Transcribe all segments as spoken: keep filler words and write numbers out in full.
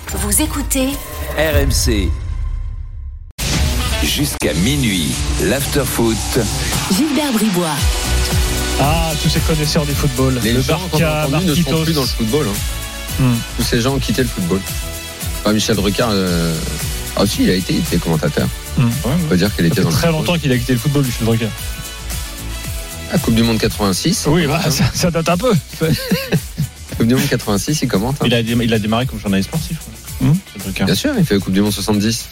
Vous écoutez R M C. Jusqu'à minuit, l'after-foot. Gilbert Bribois. Ah, tous ces connaisseurs du football. Les le gens Barca, ne sont plus dans le football. Hein. Hmm. Tous ces gens ont quitté le football. Enfin, Michel Drucker, euh... ah si, il a été, il était commentateur. Hmm. Ouais, on peut dire qu'il était dans le très longtemps qu'il a quitté le football, Michel Drucker. La Coupe du Monde quatre-vingt-six. Oui, bah, ça, ça date un peu. Coupe du Monde quatre-vingt-six, il commente. Hein. Il, a, il a démarré comme journaliste sportif. Hmm. Bien sûr, il fait la Coupe du Monde soixante-dix.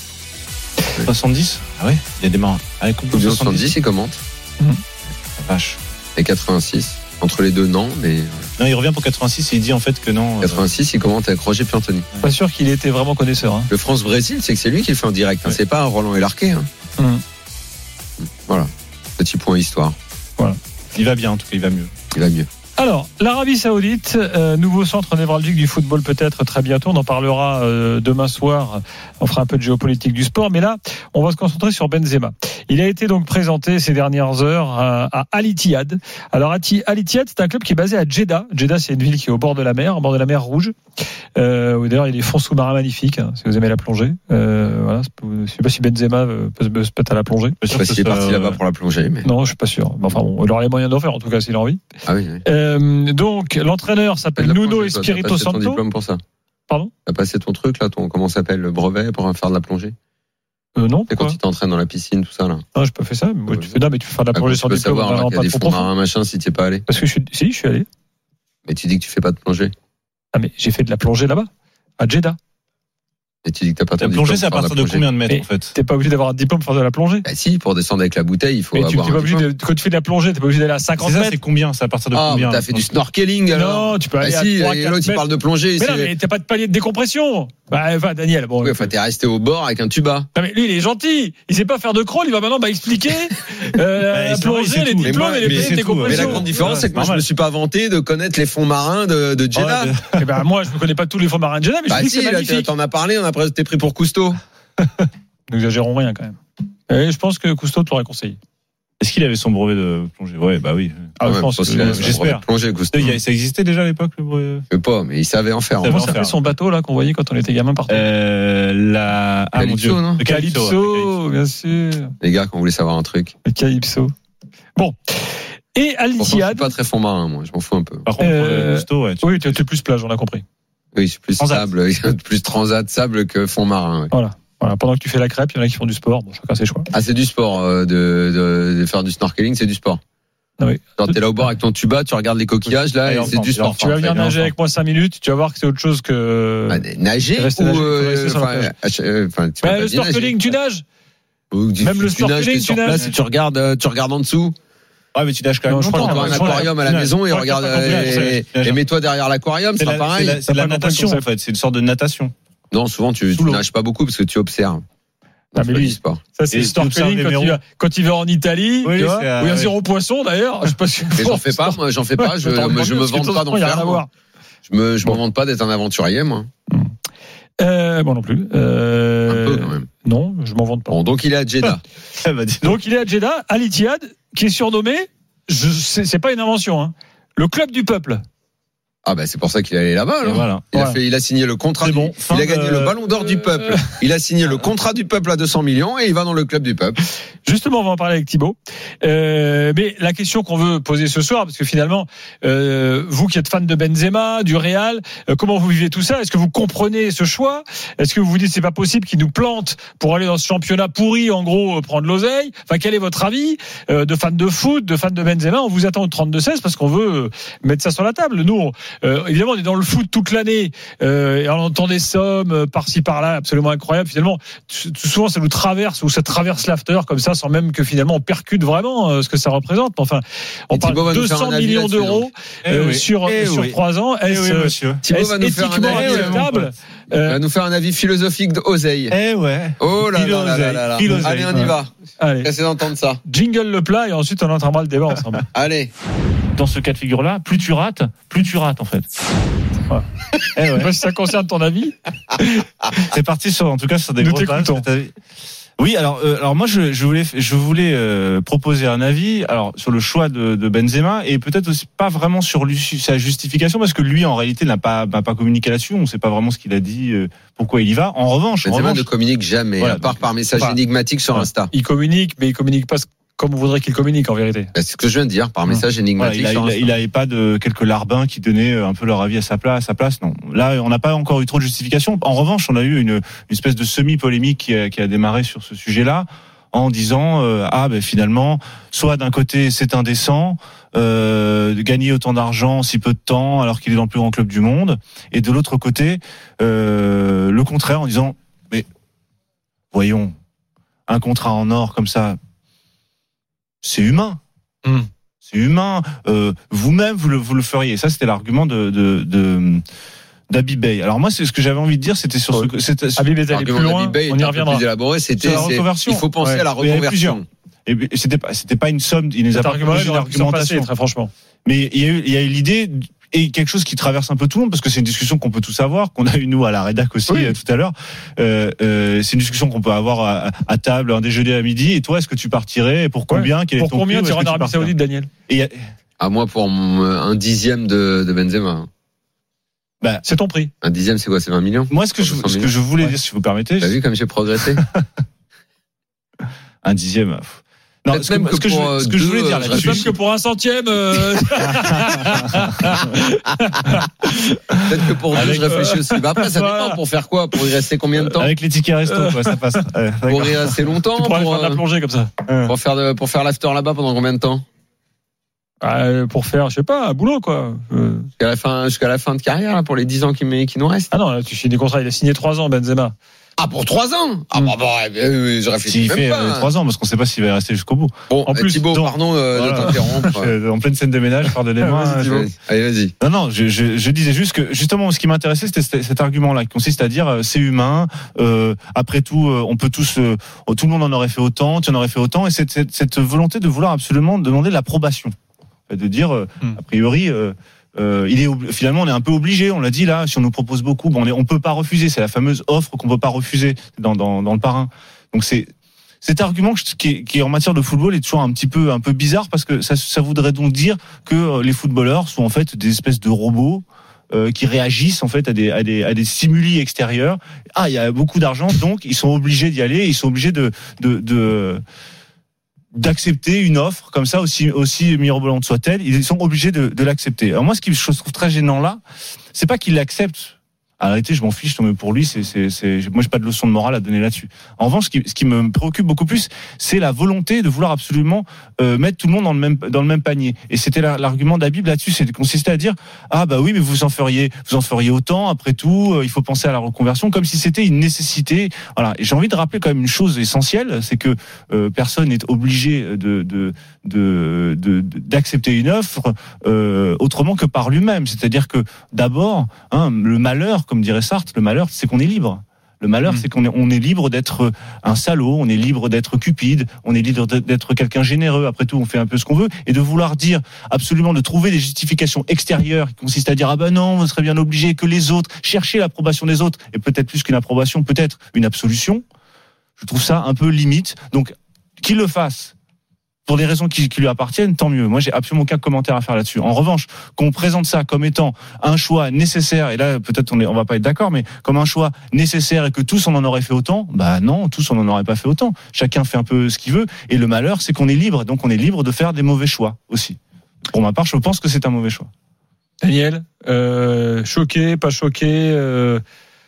soixante-dix Ah ouais, il a démarré. Avec Coupe, coupe du Monde soixante-dix, il commente. Hmm. La vache. Et quatre-vingt-six. Entre les deux, non, mais. Non, il revient pour quatre-vingt-six et il dit en fait que non. quatre-vingt-six, il commente avec Roger Piantoni. Pas sûr qu'il était vraiment connaisseur. Hein. Le France-Brésil, c'est que c'est lui qui le fait en direct. Hein. Ouais. C'est pas Roland Elarquet. Hein. Hmm. Voilà. Petit point histoire. Voilà. Il va bien, en tout cas, il va mieux. Il va mieux. Alors, l'Arabie Saoudite, euh, nouveau centre névralgique du football peut-être très bientôt. On en parlera euh, demain soir. On fera un peu de géopolitique du sport. Mais là, on va se concentrer sur Benzema. Il a été donc présenté ces dernières heures à, à Al Ittihad. Alors, Al Ittihad, c'est un club qui est basé à Jeddah. Jeddah, c'est une ville qui est au bord de la mer, au bord de la mer Rouge. Euh, où d'ailleurs, il y a des fonds sous-marins magnifiques, hein, si vous aimez la plongée. Euh, voilà, je ne sais pas si Benzema peut se mettre à la plongée. Je ne sais pas s'il est parti là-bas pour la plongée. Mais... Non, je ne suis pas sûr. Enfin bon, il aura les moyens d'en faire, en tout cas, s'il a envie. Ah oui, oui. Euh, donc, l'entraîneur s'appelle Nuno Espirito Santo. Tu as passé ton diplôme pour ça. Pardon ? Tu as passé ton truc, là, ton, comment ça s'appelle, le brevet pour faire de la plongée ? Euh, non. C'est quand tu t'entraînes dans la piscine, tout ça, là. Non, j'ai pas fait ça. Mais tu fais, non, mais tu fais faire de la plongée sur diplôme. Tu peux savoir, là, qu'il y a des fonds marins, machin, si tu n'y es pas allé. Parce que je suis, si, je suis allé. Mais tu dis que tu fais pas de plongée. Ah, mais j'ai fait de la plongée là-bas, à Jeddah. Et tu dis que t'as pas ton diplôme. La plongée, c'est à partir de combien de mètres, mais en fait ? T'es pas obligé d'avoir un diplôme pour faire de la plongée ? Bah si, pour descendre avec la bouteille, il faut mais avoir tu, un pas obligé de, quand tu fais de la plongée, t'es pas obligé d'aller à cinquante mètres. C'est ça, c'est combien ? C'est à partir de ah, combien ? Ah, t'as fait du snorkeling, alors ? Non, tu peux aller bah à si, trois, et l'autre, il parle de plongée. Mais non, mais t'as pas de palier de décompression. Bah, enfin, Daniel, bon. Oui, enfin, t'es resté au bord avec un tuba. Non, mais lui, il est gentil. Il sait pas faire de crawl, il va maintenant, bah, expliquer, euh, la plongée, les diplômes et les paliers de décompression. Mais la grande différence, c'est que moi, je me suis pas vanté de connaître les fonds marins de, de Jeddah. Eh ben, moi, je ne connais pas tous les fonds marins de Jeddah, mais je dis que c'est magnifique. T'en as parlé, on a presque été pris pour Cousteau. N'exagérons rien, quand même. Et je pense que Cousteau te l'aurait conseillé. Est-ce qu'il avait son brevet de plongée ? Ouais, bah oui. Ah, ouais, je pense que j'espère. Plongée, Cousteau. Ça existait déjà à l'époque, le brevet ? Je sais pas, mais il savait en faire. Comment s'appelait son bateau, là, qu'on voyait quand on était gamin partout ? Euh, la, ah, mon Dieu. Le Calypso, bien sûr. Les gars, quand on voulait savoir un truc. Le Calypso. Bon. Et Al Ittihad. Je suis pas très fond marin, moi. Je m'en fous un peu. Par contre, euh, Cousteau, ouais. Oui, tu es plus plage, on a compris. Oui, c'est plus transat. Sable, plus transat sable que fond marin. Ouais. Voilà. Voilà, pendant que tu fais la crêpe, il y en a qui font du sport. Bon, chacun ses choix. Ah, c'est du sport, euh, de, de, de faire du snorkeling, c'est du sport. Non, oui. Genre, t'es là au bord avec ton tuba, tu regardes les coquillages, là, et, et c'est du sport. Tu vas venir nager avec moi cinq minutes, tu vas voir que c'est autre chose que. Bah, nager ou. Euh, enfin, bah, le snorkeling, tu nages. Même le snorkeling, tu nages. Si tu regardes, tu regardes en dessous. Ah, mais tu nages quand même. Je prends un aquarium à la maison et regarde, et mets-toi derrière l'aquarium, c'est pas pareil. C'est la natation, en fait. C'est une sorte de natation. Non, souvent tu, tu nages pas beaucoup parce que tu observes. Ah, mais lui, pas. Ça c'est le snorkeling quand il, va, quand il va en Italie, oui, tu vois, où il y a zéro poisson d'ailleurs. Je sais pas si mais j'en fais pas, moi, j'en fais pas. Je, je, je me vante pas d'en faire. Moi. Je me, je bon. me vante pas d'être un aventurier, moi. Euh, moi non plus. Euh, un peu quand même. Non, je m'en vante pas. Bon, donc il est à Jeddah. Donc il est à Jeddah, Al Ittihad, qui est surnommé. Je, c'est, c'est pas une invention, hein. Le club du peuple. Ah bah c'est pour ça qu'il est allé là-bas. Là. Voilà. Il voilà. a fait, il a signé le contrat. Du, bon, il a gagné de... le Ballon d'Or du peuple. Il a signé le contrat du peuple à deux cents millions et il va dans le club du peuple. Justement, on va en parler avec Thibaut. Euh, mais la question qu'on veut poser ce soir, parce que finalement, euh, vous qui êtes fan de Benzema, du Real, euh, comment vous vivez tout ça ? Est-ce que vous comprenez ce choix ? Est-ce que vous vous dites c'est pas possible qu'il nous plante pour aller dans ce championnat pourri, en gros, prendre l'oseille ? Enfin, quel est votre avis euh, de fan de foot, de fan de Benzema ? On vous attend au trente-deux seize parce qu'on veut mettre ça sur la table. Nous, euh, évidemment, on est dans le foot toute l'année euh, et on entend des sommes euh, par-ci par-là absolument incroyables. Finalement, souvent ça nous traverse ou ça traverse l'after comme ça sans même que finalement on percute vraiment euh, ce que ça représente. Enfin, on et parle de deux cents millions d'euros euh, eh oui. sur eh sur trois oui. ans. Est-ce, eh oui, Thibaut va nous faire un avis acceptable euh, va nous faire un avis philosophique d'oseille. Eh ouais. Oh là là là là là. Allez, on y va. Allez. Laissez d'entendre ça. Jingle le plat et ensuite on entendra le débat ensemble. Allez. Dans ce cas de figure-là, plus tu rates, plus tu rates en fait. Voilà. Eh ouais. Je sais pas si ça concerne ton avis. C'est parti sur, en tout cas, sur des Nous grosses bases. Oui, alors, euh, alors moi je, je voulais, je voulais euh, proposer un avis, alors sur le choix de, de Benzema et peut-être aussi pas vraiment sur lui, sa justification parce que lui en réalité n'a pas, n'a pas communiqué là-dessus. On ne sait pas vraiment ce qu'il a dit, euh, pourquoi il y va. En revanche, Benzema en revanche, ne communique jamais, voilà, à part donc, par message pas, énigmatique sur voilà. Insta. Il communique, mais il communique pas comme on voudrait qu'il communique en vérité. C'est ce que je viens de dire, par message énigmatique voilà, il sur Insta. Il n'avait pas de quelques larbins qui donnaient un peu leur avis à sa place. À sa place. Non, là on n'a pas encore eu trop de justification. En revanche, on a eu une, une espèce de semi-polémique qui a, qui a démarré sur ce sujet-là. En disant euh, ah ben finalement soit d'un côté c'est indécent euh, de gagner autant d'argent en si peu de temps alors qu'il est dans le plus grand club du monde et de l'autre côté euh, le contraire en disant mais voyons un contrat en or comme ça c'est humain mmh. c'est humain euh, vous-même vous le vous le feriez. Ça c'était l'argument de de, de d'Habib Beye. Alors moi, c'est ce que j'avais envie de dire, c'était sur ce, c'était sur Habib est allé plus loin, Beye on y reviendra. Plus élaboré, c'était la reconversion. Il faut penser ouais. à la reconversion. Et c'était pas, c'était pas une somme. Il nous a pas posé l'argumentation, très franchement. Mais il y a eu, il y a eu l'idée et quelque chose qui traverse un peu tout le monde parce que c'est une discussion qu'on peut tous avoir, qu'on a eu nous à la rédac aussi oui. euh, tout à l'heure. Euh, euh, c'est une discussion qu'on peut avoir à, à table, un déjeuner à midi. Et toi, est-ce que tu partirais et pour combien? ouais. Pour combien tu iras en Arabie Saoudite, Daniel? Et a... À moi, pour un dixième de, de Benzema. Bah, c'est ton prix. Un dixième, c'est quoi? C'est vingt millions? Moi, ce que je, ce que je voulais ouais. dire, si vous permettez. T'as vu comme j'ai progressé? Un dixième. Non, ce que, ce que, je, ce que deux, je voulais dire là-dessus. Même que pour un centième. Euh... Peut-être que pour deux, je réfléchis aussi. Bah après, ça voilà. dépend. Pour faire quoi? Pour y rester combien de temps? Avec les tickets resto, quoi, ça passe. Ouais, pour y rester longtemps. Tu pour faire de la plongée comme ça. Pour faire de, pour faire l'after là-bas pendant combien de temps? Euh, pour faire, je sais pas, un boulot, quoi. Euh... Jusqu'à la fin, jusqu'à la fin de carrière, là, pour les dix ans qui, qui nous restent. Ah non, là, tu signes des contrats. Il a signé trois ans, Benzema. Ah, pour trois ans? Ah, bah, bah, euh, je réfléchis il même fait, pas. Euh, trois ans, parce qu'on sait pas s'il va y rester jusqu'au bout. Bon, en plus, Thibaut, donc, pardon, euh, voilà. de t'interrompre. En pleine scène de ménage, pardonnez-moi. Vas-y, je... Allez, vas-y. Non, non, je, je, je disais juste que, justement, ce qui m'intéressait, c'était cet, cet argument-là, qui consiste à dire, euh, c'est humain, euh, après tout, euh, on peut tous, euh, tout le monde en aurait fait autant, tu en aurais fait autant, et cette, cette, cette volonté de vouloir absolument demander l'approbation. De dire, euh, hmm. a priori, euh, euh, il est finalement, on est un peu obligé. On l'a dit là, si on nous propose beaucoup, bon, on est, on peut pas refuser. C'est la fameuse offre qu'on peut pas refuser dans dans, dans le parrain. Donc c'est cet argument qui est, qui est en matière de football est toujours un petit peu un peu bizarre parce que ça, ça voudrait donc dire que les footballeurs sont en fait des espèces de robots. Euh, qui réagissent en fait à des à des à des stimuli extérieurs. Ah, il y a beaucoup d'argent, donc ils sont obligés d'y aller. Ils sont obligés de de, de d'accepter une offre comme ça, aussi aussi mirobolante soit-elle, ils sont obligés de, de l'accepter. Alors moi, ce qui je trouve très gênant là, c'est pas qu'ils l'acceptent. En réalité, je m'en fiche, mais pour lui, c'est, c'est, c'est, moi, j'ai pas de leçon de morale à donner là-dessus. En revanche, ce qui, ce qui me préoccupe beaucoup plus, c'est la volonté de vouloir absolument euh, mettre tout le monde dans le même, dans le même panier. Et c'était la, l'argument d'Habib là-dessus, c'est de consister à dire, ah bah oui, mais vous en feriez, vous en feriez autant. Après tout, euh, il faut penser à la reconversion, comme si c'était une nécessité. Voilà. Et j'ai envie de rappeler quand même une chose essentielle, c'est que euh, personne n'est obligé de, de, de, de, d'accepter une offre euh, autrement que par lui-même. C'est-à-dire que d'abord, hein, le malheur, comme dirait Sartre, le malheur, c'est qu'on est libre. Le malheur, mmh. c'est qu'on est, on est libre d'être un salaud, on est libre d'être cupide, on est libre d'être quelqu'un généreux. Après tout, on fait un peu ce qu'on veut. Et de vouloir dire absolument, de trouver des justifications extérieures qui consistent à dire, ah ben non, vous serez bien obligé que les autres, chercher l'approbation des autres, et peut-être plus qu'une approbation, peut-être une absolution. Je trouve ça un peu limite. Donc, qu'il le fasse pour des raisons qui, qui lui appartiennent, tant mieux. Moi, j'ai absolument aucun commentaire à faire là-dessus. En revanche, qu'on présente ça comme étant un choix nécessaire, et là, peut-être on est, on va pas être d'accord, mais comme un choix nécessaire et que tous on en aurait fait autant, bah non, tous on n'en aurait pas fait autant. Chacun fait un peu ce qu'il veut, et le malheur, c'est qu'on est libre, donc on est libre de faire des mauvais choix aussi. Pour ma part, je pense que c'est un mauvais choix. Daniel, euh, choqué, pas choqué euh...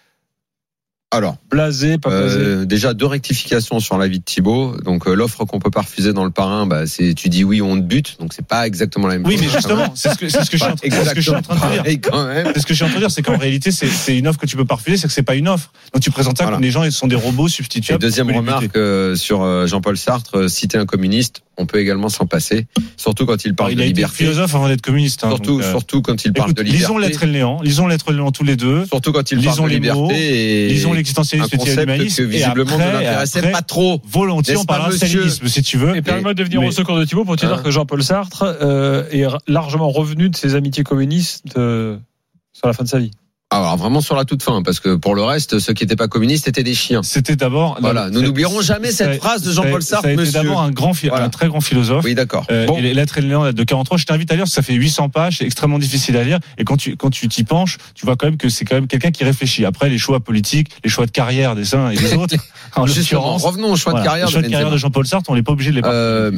Alors, blasé, pas blasé. Euh, déjà deux rectifications sur l'avis de Thibaut. Donc euh, l'offre qu'on peut pas refuser dans le parrain, bah c'est tu dis oui, on te bute. Donc c'est pas exactement la même oui, chose. Oui, mais justement, c'est ce que c'est ce que je suis en, c'est ce que je suis en train de dire. Quand même. C'est ce que je suis en train de dire, c'est qu'en réalité, c'est c'est une offre que tu peux pas refuser, c'est que c'est pas une offre. Donc tu présentes ça voilà. Comme les gens ils sont des robots substituables. Et deuxième remarque euh, sur euh, Jean-Paul Sartre, euh, citer un communiste, on peut également s'en passer, surtout quand il parle Alors, de il a liberté. Été philosophe avant d'être communiste. Hein, surtout, donc, euh... surtout quand il parle Écoute, de liberté. Lisons Lettres et le Néant, lisons Lettres et le Néant tous les deux. Surtout quand il lisons parle de liberté mots, et lisons l'existentialisme et l'humanisme. Que visiblement ne l'intéressait pas trop. Volontiers, on parlera de stalinisme si tu veux. Et permets-moi de venir mais... au secours de Thibaut pour te dire hein que Jean-Paul Sartre euh, est largement revenu de ses amitiés communistes euh, sur la fin de sa vie. Alors vraiment sur la toute fin, parce que pour le reste, ceux qui n'étaient pas communistes étaient des chiens. C'était d'abord. Voilà, nous n'oublierons jamais cette phrase de Jean-Paul Sartre, monsieur. C'était d'abord un grand, voilà. un très grand philosophe. Oui, d'accord. Euh, bon. Et les lettres et les légendes de quarante-trois, je t'invite à lire, parce que ça fait huit cents pages, c'est extrêmement difficile à lire. Et quand tu quand tu t'y penches, tu vois quand même que c'est quand même quelqu'un qui réfléchit. Après, les choix politiques, les choix de carrière des uns et des autres. En Justement, revenons aux choix voilà, de carrière. Les choix de, de carrière de Jean-Paul Sartre, on n'est pas obligé de les partager. Euh...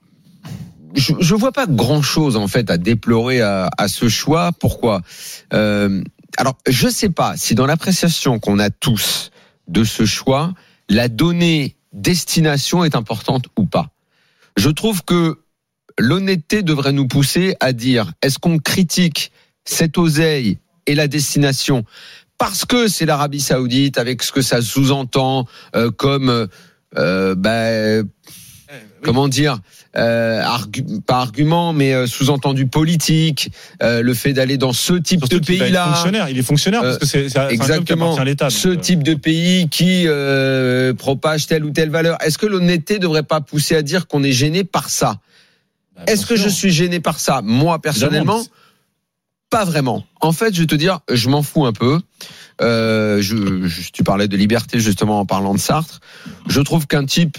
Je, je vois pas grand chose en fait à déplorer à, à ce choix. Pourquoi euh, Alors, je sais pas si dans l'appréciation qu'on a tous de ce choix, la donnée destination est importante ou pas. Je trouve que l'honnêteté devrait nous pousser à dire est-ce qu'on critique cette oseille et la destination parce que c'est l'Arabie Saoudite avec ce que ça sous-entend euh, comme euh, bah, comment dire euh, argu- pas argument mais euh, sous-entendu politique euh, le fait d'aller dans ce type Surtout de pays là fonctionnaire il est fonctionnaire parce que c'est, c'est exactement un à l'État, ce euh... type de pays qui euh, propage telle ou telle valeur. Est-ce que l'honnêteté devrait pas pousser à dire qu'on est gêné par ça? bah, Est-ce que je suis gêné par ça? Moi personnellement Évidemment. Pas vraiment. En fait, je vais te dire, je m'en fous un peu. Euh, je, je, tu parlais de liberté justement en parlant de Sartre. Je trouve qu'un type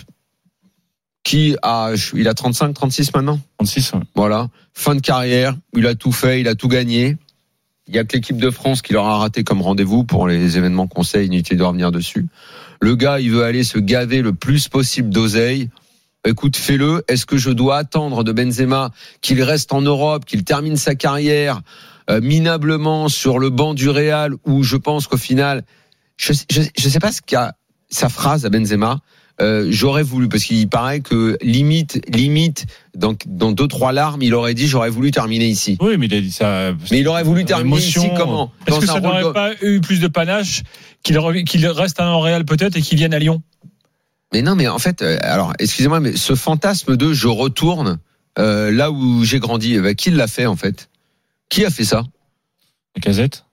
qui a, il a trente-cinq, trente-six maintenant. trente-six, ouais. Voilà. Fin de carrière. Il a tout fait, il a tout gagné. Il y a que l'équipe de France qui leur a raté comme rendez-vous pour les événements conseils. Inutile de revenir dessus. Le gars, il veut aller se gaver le plus possible d'oseille. Écoute, fais-le. Est-ce que je dois attendre de Benzema qu'il reste en Europe, qu'il termine sa carrière euh, minablement sur le banc du Real, où je pense qu'au final, je je, je sais pas ce qu'a sa phrase à Benzema. Euh, j'aurais voulu, parce qu'il paraît que limite, limite, dans, dans deux trois larmes, il aurait dit j'aurais voulu terminer ici. Oui, mais il a dit ça. Mais il aurait voulu terminer ici comment? Est-ce que ça n'aurait de... pas eu plus de panache qu'il, re... qu'il reste à Montréal peut-être et qu'il vienne à Lyon? Mais non, mais en fait, euh, alors, excusez-moi, mais ce fantasme de je retourne euh, là où j'ai grandi, bah, qui l'a fait en fait? Qui a fait ça? Lacazette.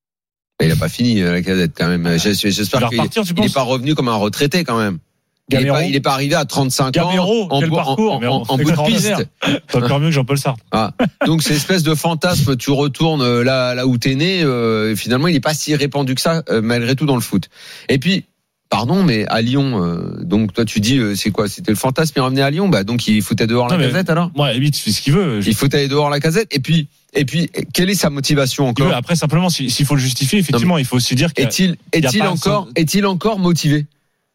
Il n'a pas fini la Lacazette quand même. J'espère qu'il n'est pas revenu comme un retraité quand même. Il n'est pas, il est pas arrivé à trente-cinq Gamero, ans en, quel en, parcours, en, en, en bout de piste. C'est encore mieux que Jean-Paul Sartre. Ah. Donc c'est espèce de fantasme, tu retournes là, là où t'es né. Euh, et finalement, il n'est pas si répandu que ça, euh, malgré tout dans le foot. Et puis, pardon, mais à Lyon, euh, donc toi tu dis, euh, c'est quoi? C'était le fantasme, il revenait à Lyon, bah donc il foutait dehors non, Lacazette alors. Ouais, vite, il fait ce qu'il veut. Je... Il foutait dehors Lacazette. Et puis, et puis, quelle est sa motivation encore? Veut, Après, simplement, s'il faut le justifier, effectivement, non, il faut aussi dire qu'il est-il, est-il encore, un... est-il encore motivé?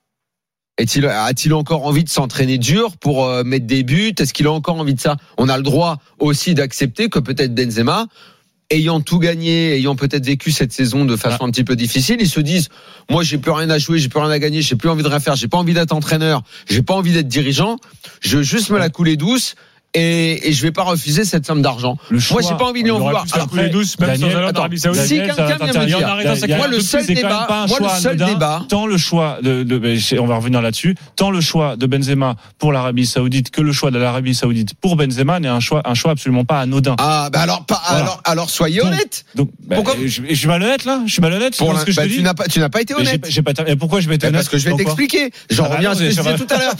Est-il, a-t-il encore envie de s'entraîner dur pour euh, mettre des buts? Est-ce qu'il a encore envie de ça? On a le droit aussi d'accepter que peut-être Benzema, ayant tout gagné, ayant peut-être vécu cette saison de façon ah. un petit peu difficile, ils se disent, moi j'ai plus rien à jouer, j'ai plus rien à gagner, j'ai plus envie de rien faire, j'ai pas envie d'être entraîneur, j'ai pas envie d'être dirigeant, je veux juste me la couler douce. Et, et je vais pas refuser cette somme d'argent. Moi, j'ai pas envie de lui en vouloir. Après, douce, même Daniel, sans attends, d'Arabie Saoudite. Si quelqu'un vient me dire, moi le seul débat, moi le seul débat, tant le choix de, de, on va revenir là-dessus, tant le choix de Benzema pour l'Arabie Saoudite que le choix de l'Arabie Saoudite pour Benzema n'est un choix, un choix absolument pas anodin. Ah, bah alors, pas, voilà. alors, alors soyez honnête. Donc, bah, pourquoi je, je suis malhonnête là Je suis malhonnête. Pour ce que je bah, te dis. Tu n'as pas, tu n'as pas été honnête. J'ai, j'ai pas, et pourquoi je vais être honnête? Parce que je vais t'expliquer. J'en reviens à ce que je disais tout à l'heure.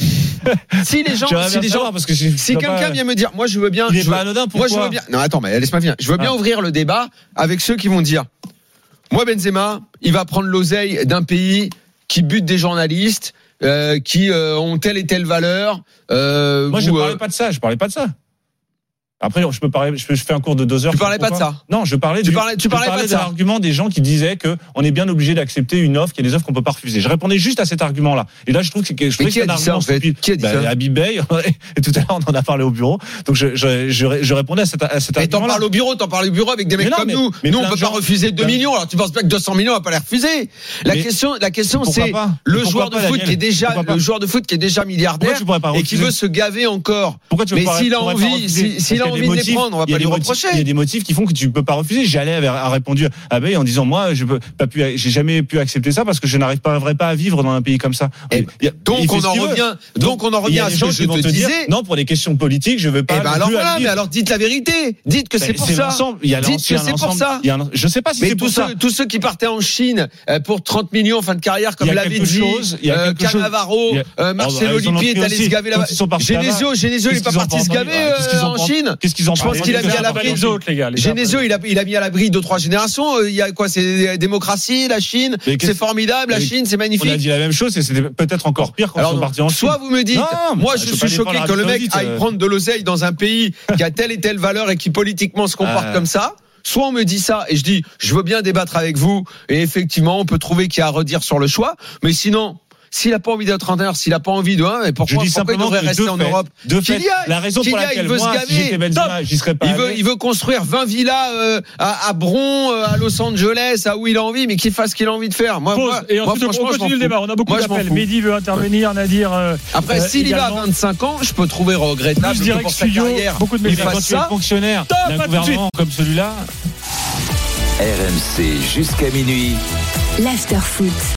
Si les gens, si les gens, si quelqu'un vient me dire, moi je veux bien. Il est pas anodin, pourquoi? Moi, je veux bien. Non, attends, mais laisse-moi finir. Je veux bien ah. ouvrir le débat avec ceux qui vont dire, moi, Benzema, il va prendre l'oseille d'un pays qui bute des journalistes, euh, qui euh, ont telle et telle valeur. Euh, moi, où, je parlais euh... pas de ça. Je parlais pas de ça. Après, je peux parler, je, peux, je fais un cours de deux heures. Tu parlais pas de ça? Non, je parlais tu du, parlais, tu parlais je parlais pas de, de l'argument des gens qui disaient que on est bien obligé d'accepter une offre, qu'il y a des offres qu'on peut pas refuser. Je répondais juste à cet argument-là. Et là, je trouve que, je trouvais que c'est un argument stupide. Qui a dit ça? Bah, Habib Bey. Et tout à l'heure, on en a parlé au bureau. Donc, je, je, je, je répondais à cet, à cet argument. Mais t'en parles au bureau, t'en parles au bureau avec des mecs non, comme mais, nous. Mais nous, on peut pas refuser deux millions. Alors, tu penses pas que deux cents millions, on va pas les refuser? La question, la question, c'est le joueur de foot qui est déjà, le joueur de foot qui est déjà milliardaire et qui veut se gaver encore. Mais s'il a envie, s'il a envie de les prendre, on va pas lui reprocher. Il y a des motifs qui font que tu peux pas refuser. J'allais avoir répondu à Bey en disant moi je peux pas pu, j'ai jamais pu accepter ça parce que je n'arrive pas pas à vivre dans un pays comme ça. Et donc on en revient, donc on en revient à ce que je te disais. Non, pour des questions politiques, je veux pas. Eh ben alors voilà, mais alors dites la vérité. Dites que c'est pour ça. Dites que c'est pour ça. Je sais pas si c'est pour ça. Tous ceux qui partaient en Chine pour trente millions en fin de carrière, comme l'avait dit Cannavaro, Marcelo Lippi est allé se gaver là-bas. Genesio, Genesio, il est pas parti se gaver en Chine. Qu'est-ce qu'ils en Je pensent? pense qu'il a mis à l'abri les autres, les gars. les Genesio, il a, il a mis à l'abri deux, trois générations. Il y a quoi? C'est la démocratie, la Chine. Mais C'est qu'est-ce- formidable, la Mais Chine, c'est On a magnifique. dit la même chose et c'était peut-être encore pire quand ils Alors, sont partis en Chine. soit vous me dites, Non, moi je je peux suis pas choqué défendre que le l'Arabie mec Saoudite, aille euh. prendre de l'oseille dans un pays qui a telle et telle valeur et qui politiquement se comporte Ah. comme ça. Soit on me dit ça et je dis, je veux bien débattre avec vous et effectivement on peut trouver qu'il y a à redire sur le choix, mais sinon. S'il a pas envie d'être entraîneur, s'il a pas envie de, hein, mais Je pourquoi, dis pourquoi il simplement devrait que rester de en fait, Europe? de Qu'il fait, y aille, la raison qu'il pour y aille, laquelle il veut moi, se si gaver. j'étais Benzema, j'y serais pas Il veut, allé. il veut construire vingt villas euh, à, à Bron, euh, à Los Angeles, à où il a envie, mais qu'il fasse ce qu'il a envie de faire. Moi, Pause. moi, Et moi, ensuite, on franchement, je m'en continue le fous. débat. On a beaucoup Moi, je m'en d'appels. fous. Mehdi veut intervenir, Nadir. euh, Après, euh, s'il y va à également. vingt-cinq ans, je peux trouver regrettable Plus que direct pour sa studio, carrière. beaucoup de il Mais messages. quand fasse tu es ça. fonctionnaire Stop, d'un à tout de gouvernement comme celui-là, R M C jusqu'à minuit. L'after foot.